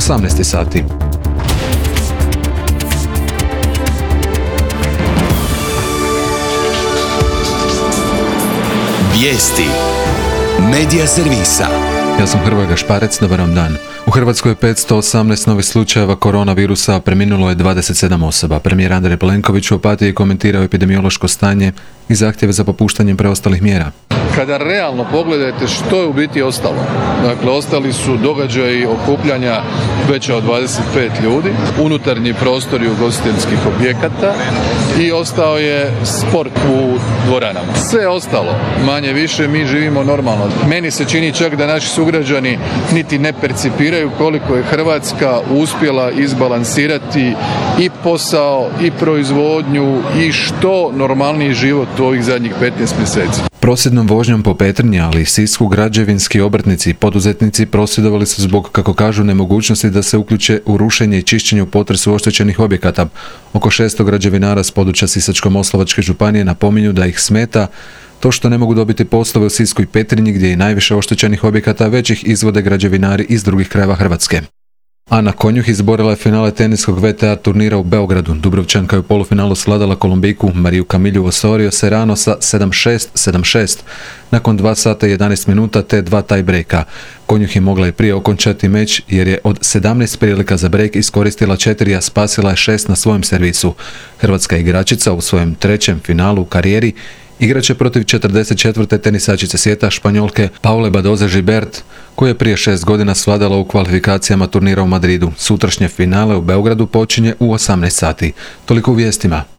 18 sati. Vijesti Medija servisa. Ja sam Hrvoje Gašparec, dobar vam dan. U Hrvatskoj je 518 novih slučajeva koronavirusa, preminulo je 27 osoba. Premijer Andrej Plenković u Opatiji komentirao epidemiološko stanje i zahtjeve za popuštanjem preostalih mjera. Kada realno pogledate što je u biti ostalo, dakle ostali su događaji okupljanja veća od 25 ljudi, unutarnji prostori ugostiteljskih objekata i ostao je sport u dvoranama. Sve ostalo, manje više, mi živimo normalno. Meni se čini čak da naši sugrađani niti ne percipiraju koliko je Hrvatska uspjela izbalansirati i posao i proizvodnju i što normalniji život u ovih zadnjih 15 mjeseci. Prosvjednom vožnjom po Petrinji, ali i Sisku, građevinski obrtnici i poduzetnici prosvjedovali su zbog, kako kažu, nemogućnosti da se uključe u rušenje i čišćenje u potresu oštećenih objekata. Oko 600 građevinara s područja Sisačko-moslavačke županije napominju da ih smeta to što ne mogu dobiti poslove u Sisku i Petrinji, gdje je najviše oštećenih objekata, već ih izvode građevinari iz drugih krajeva Hrvatske. Ana Konjuh izborila je finale teniskog WTA turnira u Beogradu. Dubrovčanka je u polufinalu svladala Kolumbijku Mariju Kamilju Osorio Serrano sa 7-6, 7-6. Nakon 2 sata i 11 minuta te 2 tie breaka. Konjuh je mogla i prije okončati meč jer je od 17 prilika za break iskoristila 4, a spasila je 6 na svojem servisu. Hrvatska igračica u svojem 3. finalu u karijeri igraće protiv 44. tenisačice svijeta, Španjolke Paule Badoze Gibert, koja je prije 6 godina svladala u kvalifikacijama turnira u Madridu. Sutrašnje finale u Beogradu počinje u 18 sati. Toliko u vijestima.